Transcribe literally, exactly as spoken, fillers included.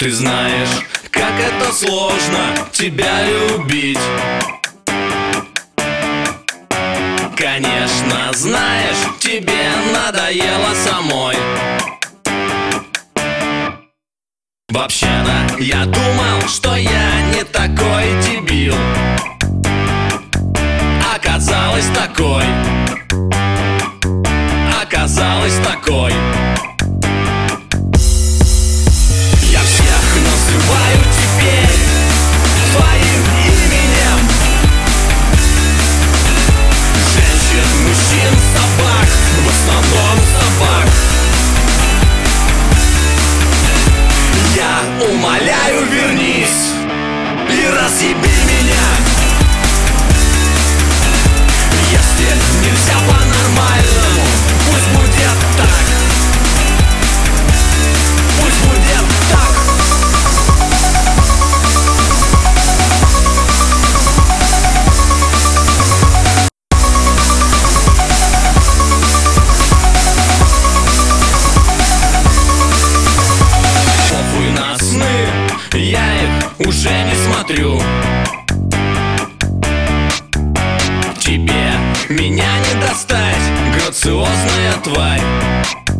Ты знаешь, как это сложно тебя любить. Конечно, знаешь, тебе надоело самой. Вообще-то я думал, что я не такой дебил. Оказалось такой. Оказалось такой. Я всех называю теперь твоим именем. Женщин, мужчин, собак, в основном собак. Я умоляю, вернись и разъеби меня. Если нельзя по-нормальному, пусть будет так. Пусть будет так. Похуй на сны, я их уже не смотрю. Тебе меня не достать, грациозная тварь.